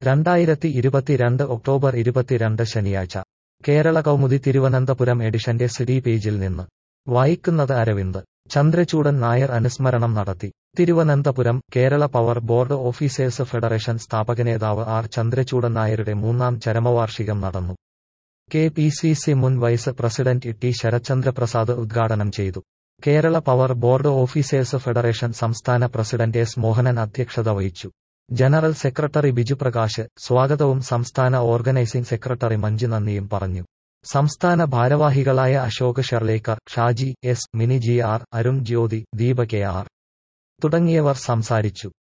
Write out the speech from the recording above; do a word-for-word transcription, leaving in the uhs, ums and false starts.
രണ്ടായിരത്തി ഇരുപത്തിരണ്ട് ഒക്ടോബർ ഇരുപത്തിരണ്ട് ശനിയാഴ്ച കേരള കൗമുദി തിരുവനന്തപുരം എഡിഷന്റെ സിഡി പേജിൽ നിന്ന് വായിക്കുന്നത് അരവിന്ദ്. ചന്ദ്രചൂഡൻ നായർ അനുസ്മരണം നടത്തി. Thiruvananthapuram. Kerala power board officers federation സ്ഥാപകനേതാവ് ആർ ചന്ദ്രചൂഡൻ നായരുടെ മൂന്നാം ചരമവാർഷികം നടന്നു. കെ പി സി സി മുൻ വൈസ് പ്രസിഡന്റ് ടി ശരത്ചന്ദ്രപ്രസാദ് ഉദ്ഘാടനം ചെയ്തു. Kerala power board officers federation സംസ്ഥാന പ്രസിഡന്റ് എസ് മോഹനൻ അധ്യക്ഷത വഹിച്ചു. ജനറൽ സെക്രട്ടറി ബിജുപ്രകാശ് സ്വാഗതവും സംസ്ഥാന ഓർഗനൈസിംഗ് സെക്രട്ടറി മഞ്ജു നന്ദിയും പറഞ്ഞു. സംസ്ഥാന ഭാരവാഹികളായ Ashok Sherlekar, Shaji S, Mini G R, Arun Jyothi, Deepa K R തുടങ്ങിയവർ സംസാരിച്ചു.